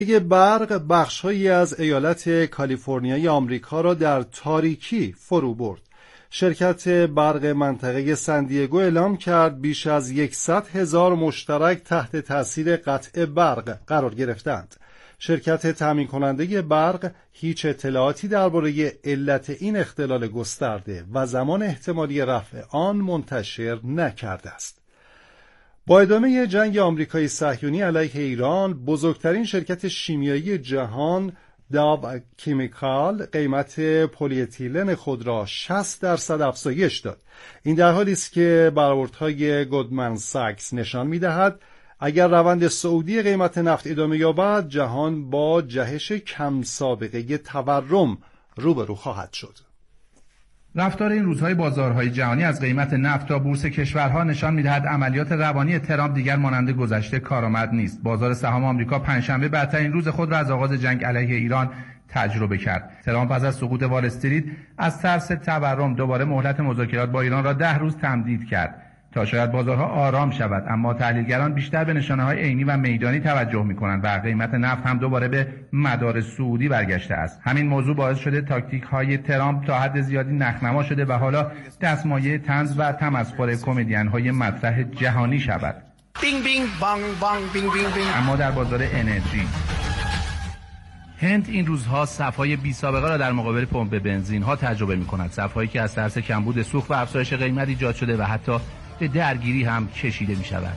برق بخش‌هایی از ایالت کالیفرنیای آمریکا را در تاریکی فرو برد. شرکت برق منطقه سندیگو اعلام کرد بیش از 100,000 مشترک تحت تاثیر قطع برق قرار گرفتند. شرکت تامین کننده برق هیچ اطلاعاتی درباره علت این اختلال گسترده و زمان احتمالی رفع آن منتشر نکرده است. با ادامه جنگ آمریکای صهیونی علیه ایران، بزرگترین شرکت شیمیایی جهان داو کیمیکال قیمت پلی اتیلن خود را 60% افزایش داد. این در حالی است که برآوردهای گلدمن ساکس نشان می‌دهد اگر روند صعودی قیمت نفت ادامه یابد، جهان با جهش کم سابقه تورم روبرو خواهد شد. رفتار این روزهای بازارهای جهانی از قیمت نفت تا بورس کشورها نشان می‌دهد عملیات روانی ترامپ دیگر مانند گذشته کارآمد نیست. بازار سهام آمریکا پنجشنبه بدترین روز خود را از آغاز جنگ علیه ایران تجربه کرد. ترامپ پس از سقوط وال استریت از ترس تورم دوباره مهلت مذاکرات با ایران را 10 روز تمدید کرد تا شاید بازارها آرام شود، اما تحلیلگران بیشتر به نشانه‌های عینی و میدانی توجه می‌کنند و قیمت نفت هم دوباره به مدار صعودی برگشته است. همین موضوع باعث شده تاکتیک‌های ترامپ تا حد زیادی نخنما شده و حالا دستمایه طنز و تمسخر کمدین‌های مطرح جهانی شود. بینگ بینگ بانگ بانگ بینگ بینگ بینگ. اما در بازار انرژی، هند این روزها صف‌های بی‌سابقه را در مقابل پمپ بنزین‌ها تجربه می‌کند. صف‌هایی که از ترس کمبود سوخت و افزایش قیمت ایجاد شده و حتی به درگیری هم کشیده می شود.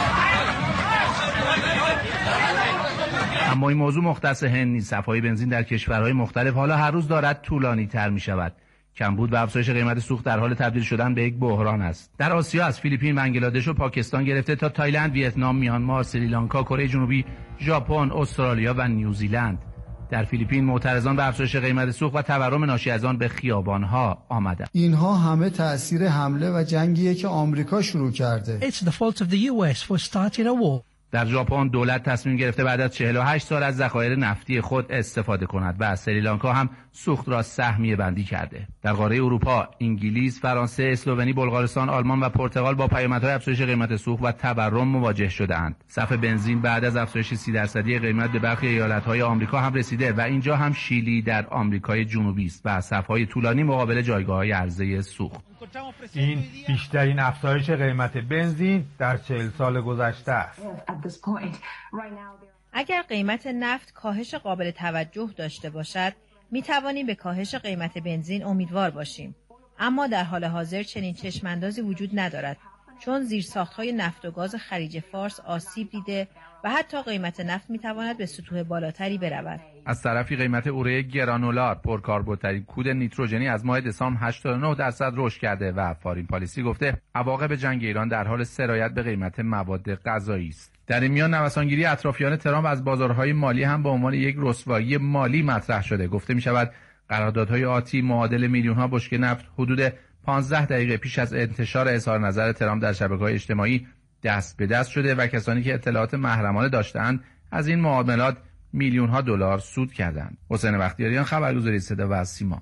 اما این موضوع مختص هند نیست. صف‌های بنزین در کشورهای مختلف حالا هر روز دارد طولانی تر می شود. کمبود و افزایش قیمت سوخت در حال تبدیل شدن به یک بحران است. در آسیا از فیلیپین، بنگلادش و پاکستان گرفته تا تایلند، ویتنام، میانمار، سریلانکا، کره جنوبی، ژاپن، استرالیا و نیوزیلند. در فیلیپین معترضان به افزایش قیمت سوخت و تورم ناشی از آن به خیابان‌ها آمدند. اینها همه تأثیر حمله و جنگیه که آمریکا شروع کرده. It's the fault of the US for starting a war. در ژاپن دولت تصمیم گرفته بعد از 48 سال از ذخایر نفتی خود استفاده کند و سریلانکا هم سوخت را سهمیه بندی کرده. در قاره اروپا، انگلیس، فرانسه، اسلوونی، بلغارستان، آلمان و پرتغال با پیامدهای افزایش قیمت سوخت و تورم مواجه شده‌اند. صف بنزین بعد از افزایش 30% قیمت به برخی ایالت‌های آمریکا هم رسیده و اینجا هم شیلی در آمریکای جنوبی است و صف‌های طولانی مقابل جایگاه‌های عرضه سوخت. این بیشترین افزایش قیمت بنزین در 40 سال گذشته است. اگر قیمت نفت کاهش قابل توجه داشته باشد، می توانیم به کاهش قیمت بنزین امیدوار باشیم. اما در حال حاضر چنین چشم‌اندازی وجود ندارد، چون زیرساخت‌های نفت و گاز خلیج فارس آسیب دیده و حتی قیمت نفت می تواند به سطوح بالاتری برود. از طرفی قیمت اوره گرانولار پرکاربردترین کود نیتروژنی از ماه دسامبر 89% رشد کرده و فارین پالیسی گفته عواقب جنگ ایران در حال سرایت به قیمت مواد غذایی است. در این میان نوسانگیری اطرافیان ترامپ از بازارهای مالی هم به عنوان یک رسوایی مالی مطرح شده. گفته می شود قراردادهای آتی معادل میلیون‌ها بشکه نفت حدود 15 دقیقه پیش از انتشار اظهار نظر ترامپ در شبکه‌های اجتماعی دست به دست شده و کسانی که اطلاعات محرمانه داشتند از این معاملات میلیون‌ها دلار سود کردند. حسین بختیاریان، خبرگزاری صدا و سیما.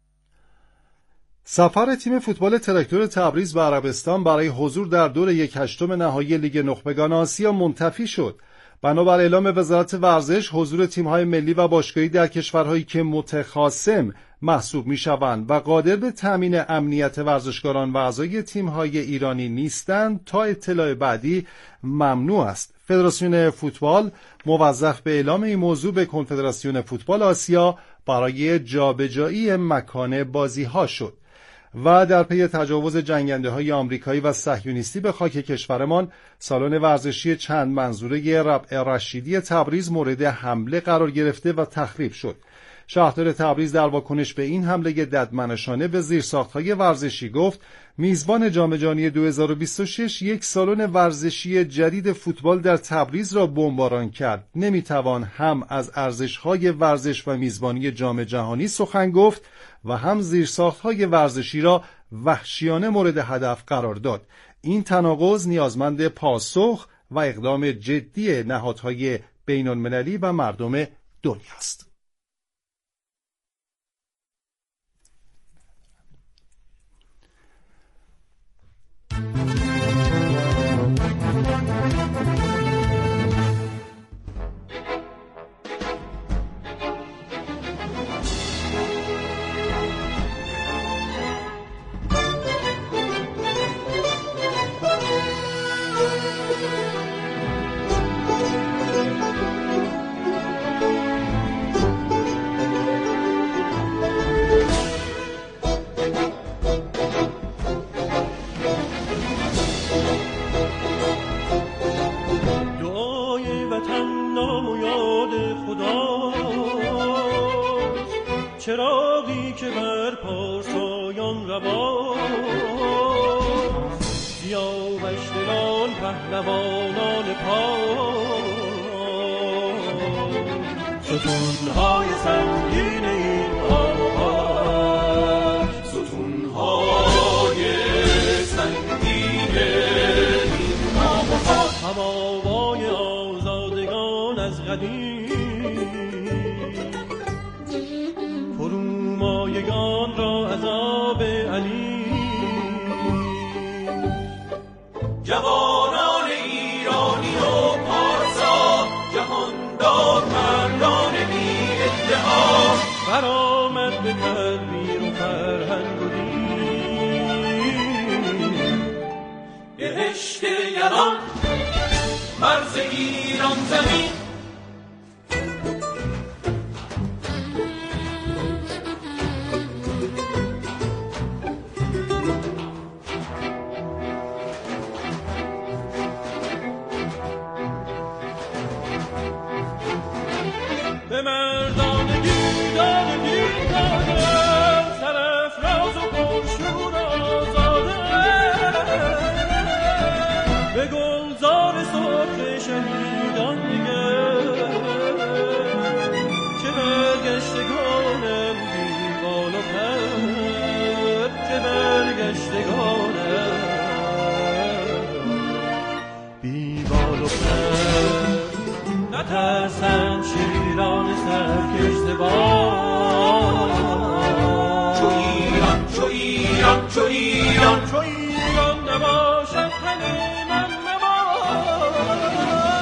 سفر تیم فوتبال تراکتور تبریز به عربستان برای حضور در دور 1/8 نهایی لیگ نخبگان آسیا منتفی شد. بنابر اعلام وزارت ورزش، حضور تیم‌های ملی و باشگاهی در کشورهایی که متخاصم محسوب می‌شوند و قادر به تأمین امنیت ورزشکاران و اعضای تیم‌های ایرانی نیستند تا اطلاع بعدی ممنوع است. فدراسیون فوتبال موظف به اعلام این موضوع به کنفدراسیون فوتبال آسیا برای جابجایی مکان بازی‌ها شد. و در پی تجاوز جنگنده‌های آمریکایی و صهیونیستی به خاک کشورمان، سالن ورزشی چند منظوره ربع رشیدی تبریز مورد حمله قرار گرفته و تخریب شد. شهردار تبریز در واکنش به این حمله ددمنشانه به زیرساخت‌های ورزشی گفت میزبان جام جهانی 2026 یک سالن ورزشی جدید فوتبال در تبریز را بمباران کرد. نمیتوان هم از ارزش‌های ورزش و میزبانی جام جهانی سخن گفت و هم زیرساخت‌های ورزشی را وحشیانه مورد هدف قرار داد. این تناقض نیازمند پاسخ و اقدام جدی نهادهای بین‌المللی و مردم دنیاست. چراغی که بر پارسایان رواست، سیاوش دلان پهلوانان پاس، ستونهای سنگین این آهنگ، ستونهای سنگین این آهنگ، هم آوای آزادگان از قدیم، فرومایگان را عذاب علیم، جوانان ایرانی و پارسا، جهاندار مردان بی ادعا، برآمد به تدبیر و فرهنگ و دین، بهشت یلان مرز ایران زمین. به مردانگی دادگی دادم، سرافراز و پرشور آزاده، به گلزار سرخ شهیدان نگر، چه برگشتگانم بی بال و پر، چه برگشتگانم بی بال و پر، نترسند شیران سرکشته باد، چو ایران چو ایران چو ایران چو ایران نباشد تن من نباد.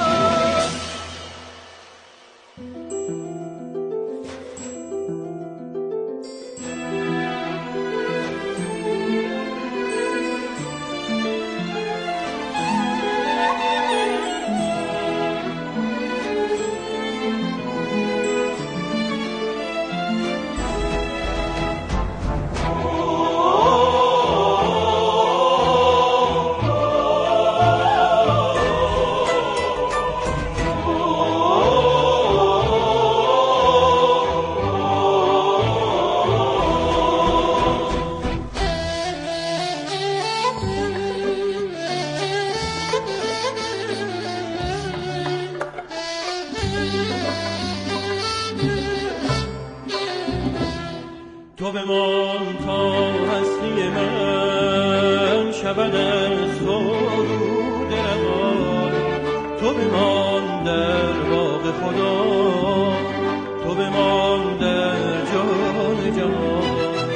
تو بمان تا هستی من شود از تو درمان، تو بمان در باغ خدا، تو بمان در جان جهان،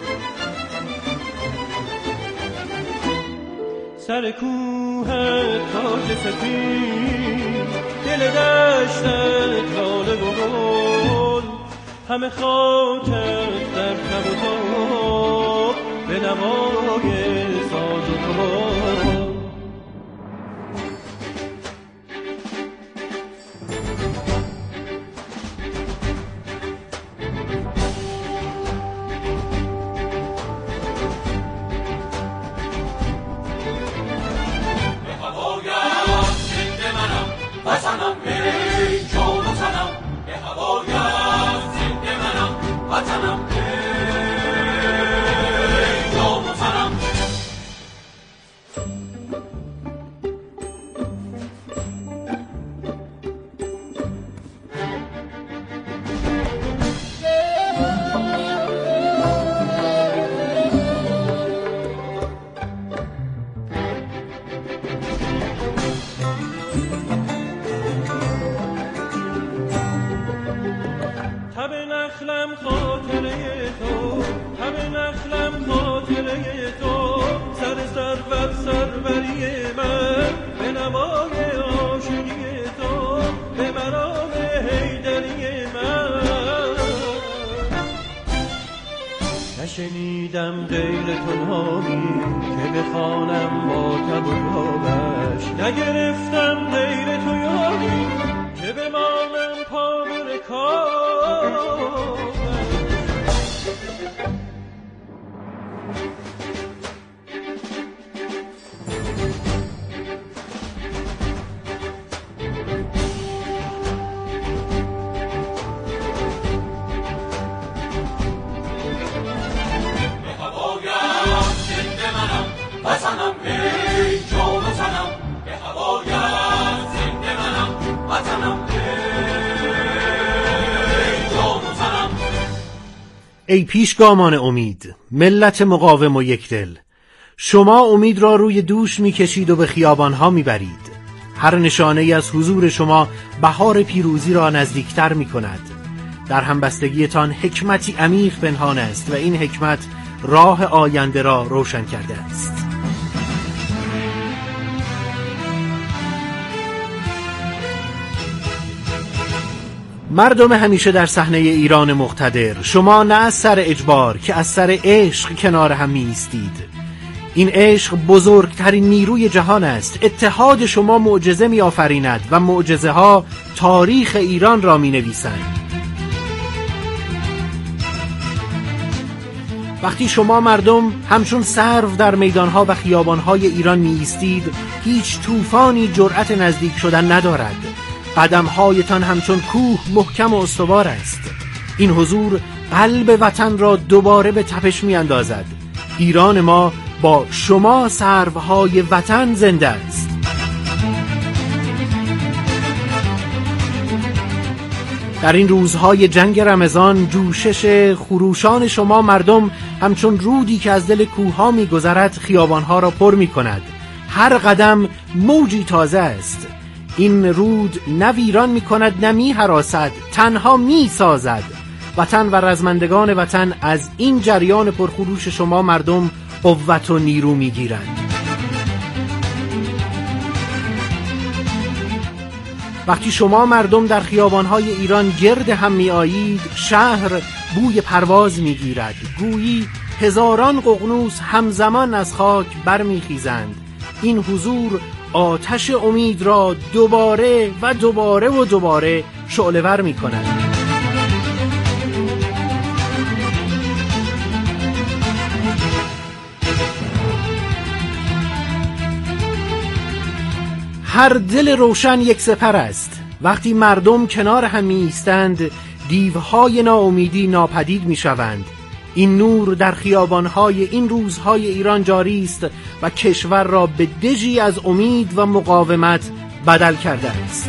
سر کوه تاج سفید، دل دشتت لاله و گل، همه خاکت در کب و تاب، به نوای ساز و تار. به هوایم زنده منم وطنم، ای جان و تنم، به هوایم زنده منم وطنم، ای جان و تنم. تب نخلم خاطره تو، تب نخلم خاطره تو، سر سرور سروری من، به نوای عاشقی تو، به مرام حیدری من. نشنیدم غیر تو نامی که بخوانم با تب و تابش، نگرفتم غیر تو یاری که بمانم پا به رکابش. ای پیشگامان امید، ملت مقاوم و یکدل، شما امید را روی دوش می‌کشید و به خیابان‌ها می‌برید. هر نشانه‌ای از حضور شما بهار پیروزی را نزدیکتر می‌کند. در همبستگیتان حکمتی عمیق پنهان است و این حکمت راه آینده را روشن کرده است. مردم همیشه در صحنه ایران مقتدر، شما نه از سر اجبار که از سر عشق کنار هم می ایستید. این عشق بزرگترین نیروی جهان است. اتحاد شما معجزه می آفریند و معجزه ها تاریخ ایران را می نویسند. وقتی شما مردم همچون سرو در میدانها و خیابانهای ایران می ایستید، هیچ طوفانی جرأت نزدیک شدن ندارد. قدمهایتان همچون کوه محکم و استوار است. این حضور قلب وطن را دوباره به تپش می اندازد. ایران ما با شما سروهای وطن زنده است. در این روزهای جنگ رمضان جوشش خروشان شما مردم همچون رودی که از دل کوه‌ها می‌گذرد خیابان‌ها را پر می‌کند. هر قدم موجی تازه است. این رود نه ویران می‌کند نه می‌هراسد، تنها می‌سازد. وطن و رزمندگان وطن از این جریان پرخروش شما مردم قوت و نیرو می‌گیرند. وقتی شما مردم در خیابان‌های ایران گرد هم می‌آیید، شهر بوی پرواز می‌گیرد. گویی هزاران ققنوس همزمان از خاک برمیخیزند. این حضور آتش امید را دوباره و دوباره و دوباره شعله‌ور می‌کند. هر دل روشن یک سپر است. وقتی مردم کنار هم می ایستند، دیوهای ناامیدی ناپدید می شوند. این نور در خیابانهای این روزهای ایران جاری است و کشور را به دژی از امید و مقاومت بدل کرده است.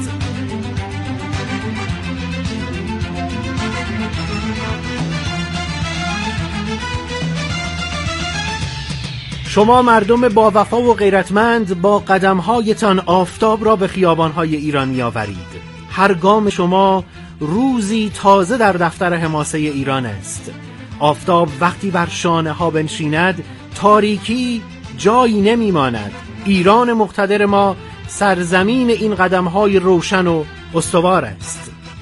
شما مردم با وفا و غیرتمند با قدمهایتان آفتاب را به خیابانهای ایران می آورید. هر گام شما روزی تازه در دفتر حماسه ایران است. آفتاب وقتی بر شانه ها بنشیند تاریکی جایی نمی ماند. ایران مقتدر ما سرزمین این قدمهای روشن و استوار است.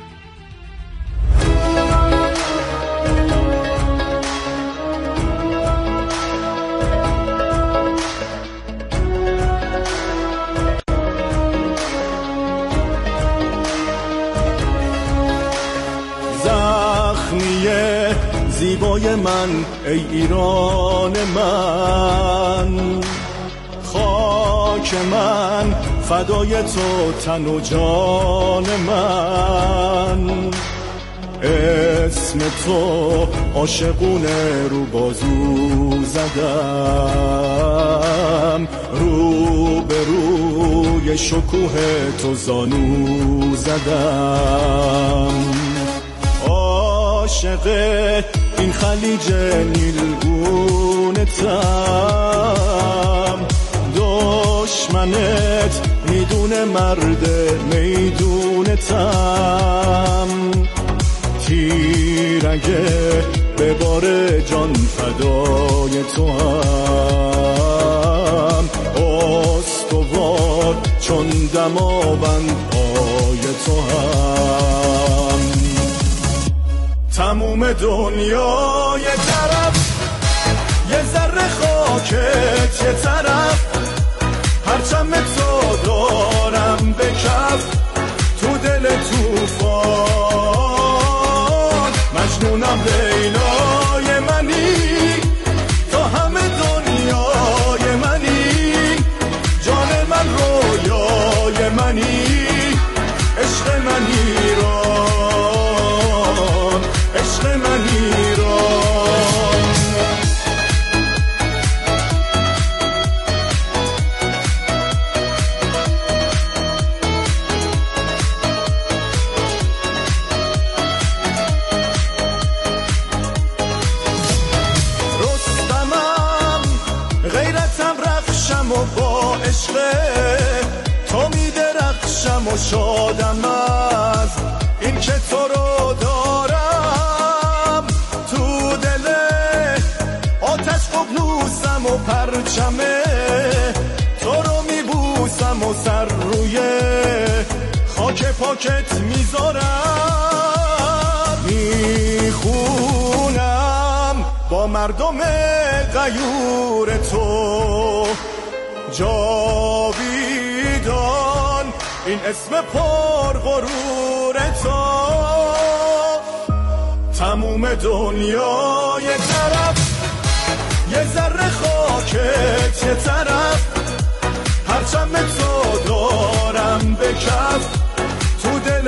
زیبای من ای ایران من، خاک من فدای تو تن و جان من، اسم تو عاشقونه رو بازو زدم، رو به روی شکوه تو زانو زدم، عاشق این خلیج نیلگونتم، دشمنت میدونه مرد میدونتم، تیرگه به بار جان فدای تو هم، استوار چون دماوند پای تو هم، تموم دنیا یه طرف، یه ذره خاکت یه طرف، پرچم تو دارم به کف، تو دل توفان مجنونم لیلای منی، تو همه دنیای منی، جان من رویای منی، عشق من ایران، عشق من ایران. تو میدرخشم و شادم از این که تو رو دارم، تو دل آتش ققنوسم و پرچمه تو رو میبوسم و سر روی خاک پاکت میذارم، میخونم با مردم غیور تو جاویدان این اسم پر غرور تو. تموم دنیا یه طرف، یه ذره خاکت یه طرف، پرچم تو دارم به کف، تو دل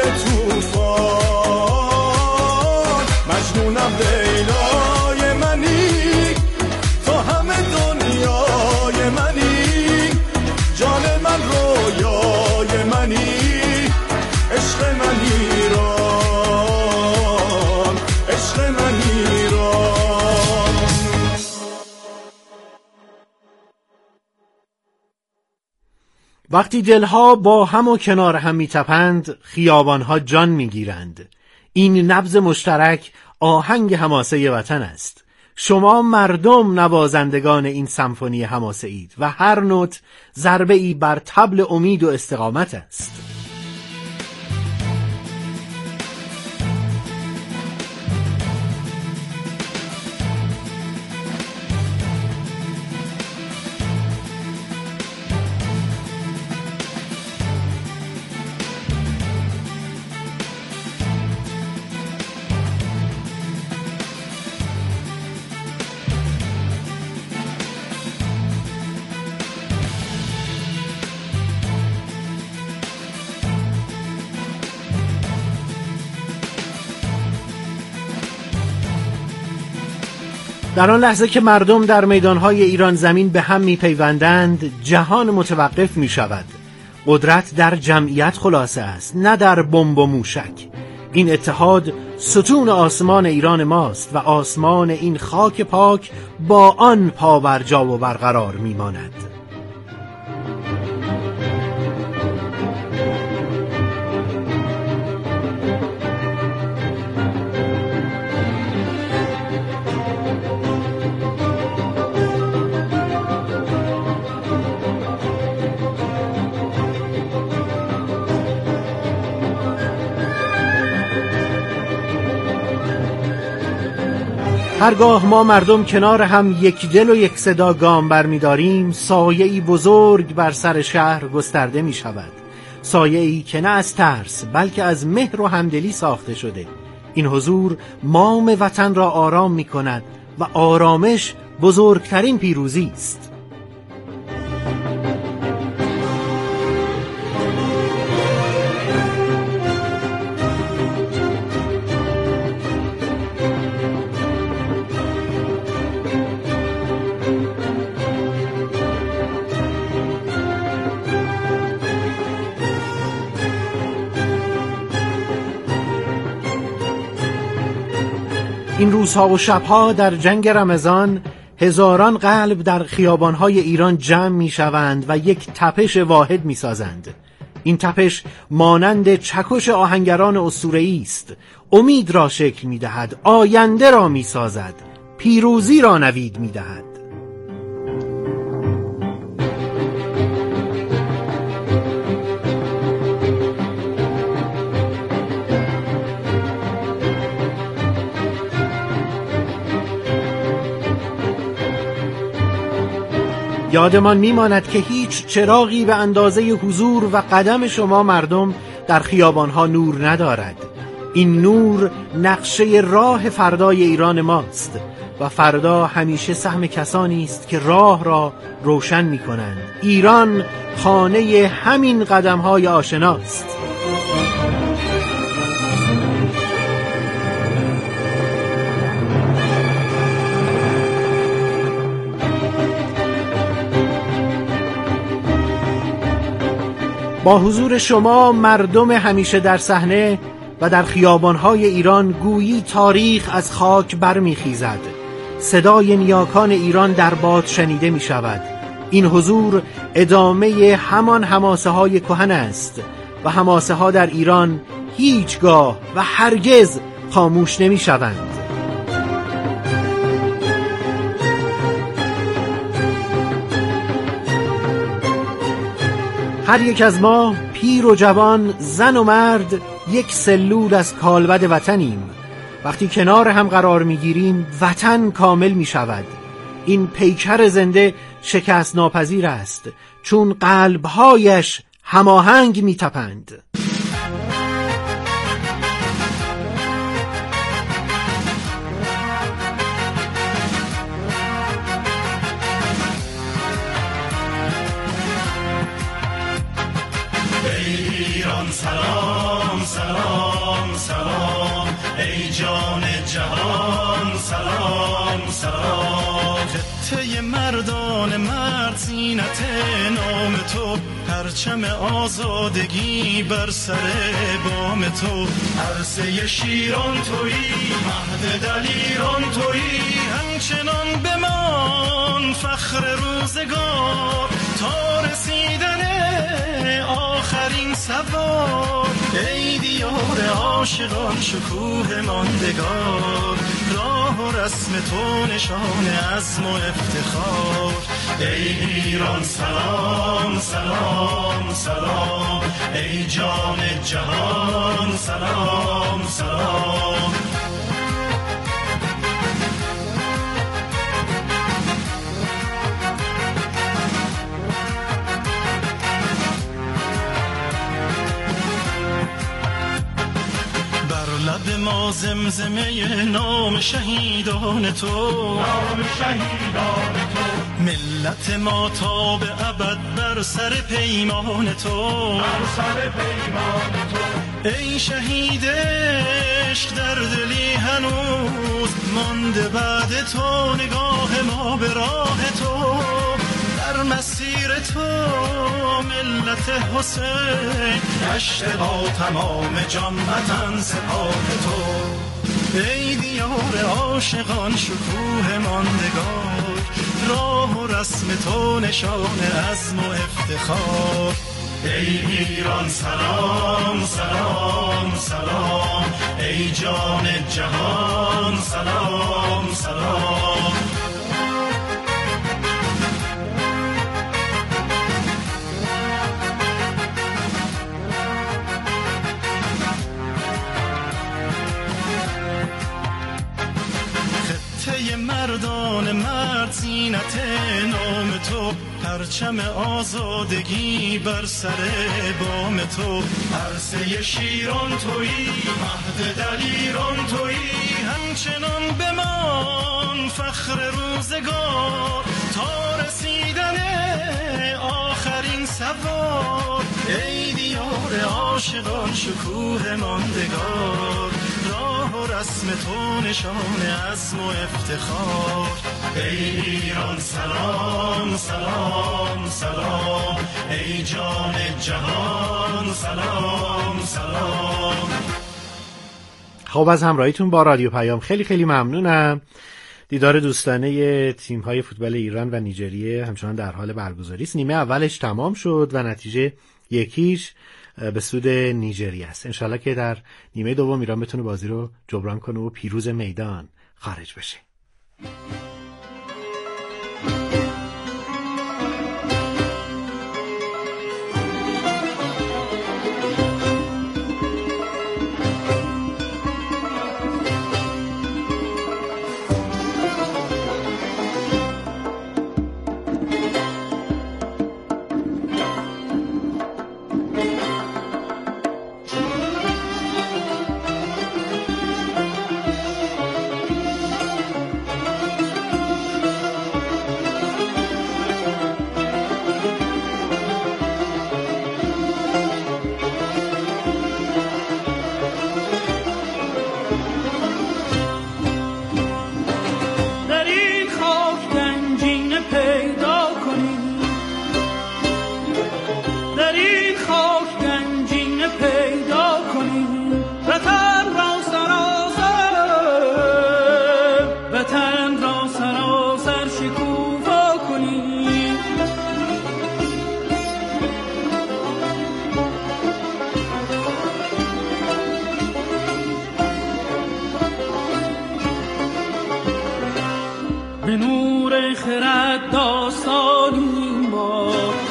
توفان مجنونم لیلای منی، تو همه دنیای منی، جان من رویای منی، عشق من ایران، عشق من ایران. وقتی دلها با هم و کنار هم میتپند، خیابانها جان میگیرند. این نبض مشترک آهنگ حماسه وطن است. شما مردم نوازندگان این سمفونی حماسه اید و هر نوت ضربه ای بر طبل امید و استقامت است. در آن لحظه که مردم در میدانهای ایران زمین به هم میپیوندند، جهان متوقف میشود. قدرت در جمعیت خلاصه است، نه در بمب و موشک. این اتحاد ستون آسمان ایران ماست و آسمان این خاک پاک با آن پابرجا و برقرار میماند. هرگاه ما مردم کنار هم یک دل و یک صدا گام برمی‌داریم، سایه‌ای بزرگ بر سر شهر گسترده می شود. سایه‌ای که نه از ترس بلکه از مهر و همدلی ساخته شده. این حضور مام وطن را آرام می کند و آرامش بزرگترین پیروزی است. این روزها و شبها در جنگ رمضان هزاران قلب در خیابانهای ایران جمع می شوند و یک تپش واحد می سازند. این تپش مانند چکش آهنگران اسطوره‌ای است. امید را شکل می دهد، آینده را می سازد، پیروزی را نوید می دهد. یادمان میماند که هیچ چراغی به اندازه حضور و قدم شما مردم در خیابانها نور ندارد. این نور نقشه راه فردای ایران ماست و فردا همیشه سهم کسانی است که راه را روشن می کنند. ایران خانه همین قدم‌های آشناست. با حضور شما مردم همیشه در صحنه و در خیابانهای ایران گویی تاریخ از خاک برمیخیزد. صدای نیاکان ایران در باد شنیده می شود. این حضور ادامه همان حماسه های کهن است و حماسه ها در ایران هیچگاه و هرگز خاموش نمی شوند. هر یک از ما، پیر و جوان، زن و مرد، یک سلول از کالبد وطنیم. وقتی کنار هم قرار میگیریم وطن کامل می شود. این پیکر زنده شکست ناپذیر است، چون قلبهایش هماهنگ می تپند. ایران سلام سلام سلام، ای جان جهان سلام سلام. خطه مردان مرد زینت نام تو، پرچم آزادگی بر سر بام تو. عرصه شیران تویی، مهد دلیران تویی، همچنان بمان فخر روزگار تا رسیدن آخرین سوار. ای دیار عاشقان شکوه ماندگار، راه و رسم تو نشان عزم و افتخار. ای ایران سلام سلام سلام، ای جان جهان سلام سلام. لب ما زمزمه نام شهیدان تو، نام شهیدان تو. ملت ما تا به ابد بر سر پیمان تو، بر سر پیمان تو. ای شهید عشق در دلی هنوز مانده بعد تو، نگاه ما به راه تو. در مسیر تو ملت حسین گشته با تمام جان وطن سپاه تو. ای دیار عاشقان شکوه ماندگار، راه و رسم تو نشان عزم و افتخار. ای ایران سلام سلام سلام، ای جان جهان سلام سلام. مردان مرد زینت نام تو، پرچم آزادگی بر سر بام تو. عرصه شیران تویی، مهد دلیران تویی، همچنان بمان فخر روزگار تا رسیدن آخرین سوار. ای دیار عاشقان شکوه ماندگار، راه و رسم تو نشان عزم و افتخار. ای ایران سلام سلام سلام، ای جان جهان سلام سلام. خب از همراهیتون با رادیو پیام خیلی خیلی ممنونم. دیدار دوستانه تیم‌های فوتبال ایران و نیجریه همچنان در حال برگزاری است. نیمه اولش تمام شد و نتیجه 1-0 به سود نیجریه است. انشالله که در نیمه دوم ایران بتونه بازی رو جبران کنه و پیروز میدان خارج بشه. دور خرد داستانی ما،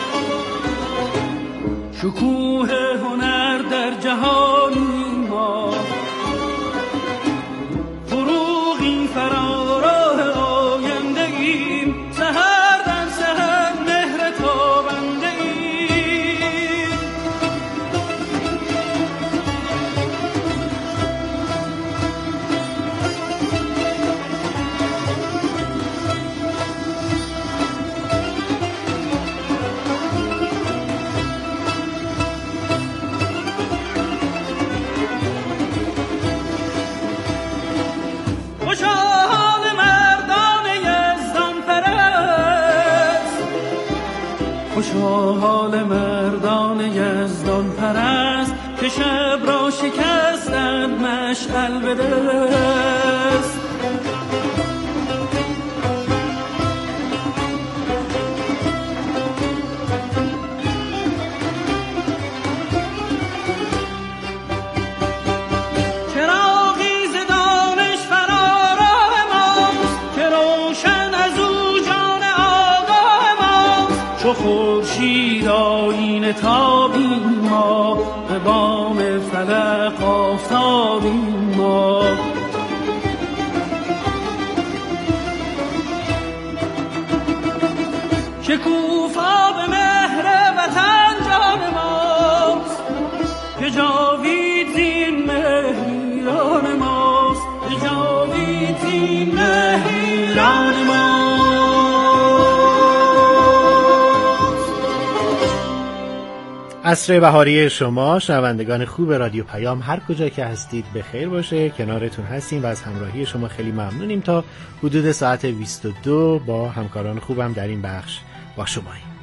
شکوه هنر در جهانی ما، فروغی فراراه آینده ایم، سحر در سحر مهر تابنده ایم. حال مردان یزدان پرست که شب را شکستند مشعل به دست. چراغی ز دانش فراراه ماست که روشن از او جان آگاه ماست. چو خورشید آیینه تابیم ما، به بام فلک آفتابیم ما. شکوفا به مهر وطن جان ماست، که جاوید زین مهریان ماست، که جاوید زین مهریان ماست. عصر بهاری شما شنوندگان خوب رادیو پیام هر کجا که هستید بخیر باشه. کنارتون هستیم و از همراهی شما خیلی ممنونیم. تا حدود ساعت 22 با همکاران خوبم در این بخش با شماییم.